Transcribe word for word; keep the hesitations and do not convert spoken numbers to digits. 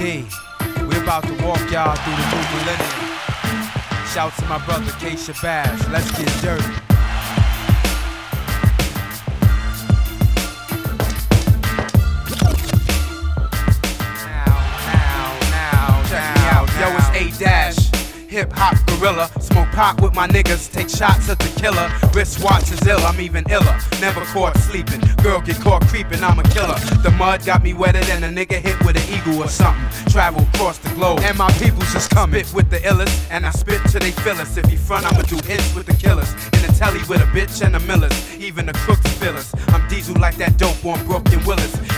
D. We're about to walk y'all through the new millennium. Shout to my brother K Shabazz. Let's get dirty. Now, now, now, check me out. Yo, it's A-Dash. Hip hop gorilla, smoke pot with my niggas, take shots at the killer. Wristwatch is ill, I'm even iller. Never caught sleeping, girl get caught creeping, I'm a killer. The mud got me wetter than a nigga hit with an eagle or something. Travel across the globe, and my peoples is coming. Spit with the illest, and I spit till they feel us. If he front, I'ma do hits with the killers. In the telly with a bitch and the millers, even the crooks feel us. I'm diesel like that dope on Brooke and Willis.